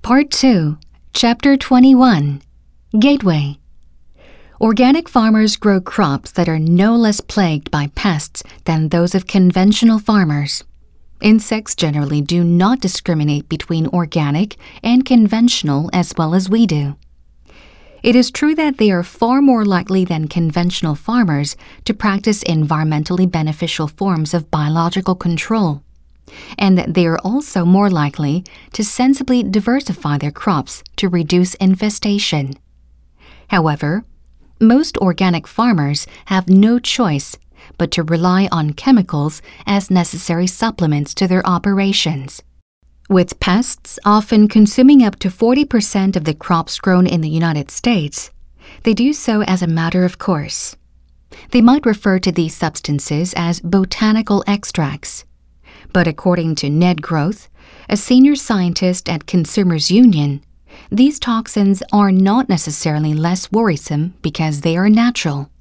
Part 2, Chapter 21, Gateway. Organic farmers grow crops that are no less plagued by pests than those of conventional farmers. Insects generally do not discriminate between organic and conventional as well as we do. It is true that they are far more likely than conventional farmers to practice environmentally beneficial forms of biological control, and that they are also more likely to sensibly diversify their crops to reduce infestation. However, most organic farmers have no choice but to rely on chemicals as necessary supplements to their operations. With pests often consuming up to 40% of the crops grown in the United States, they do so as a matter of course. They might refer to these substances as botanical extracts. But according to Ned Groth, a senior scientist at Consumers Union, these toxins are not necessarily less worrisome because they are natural.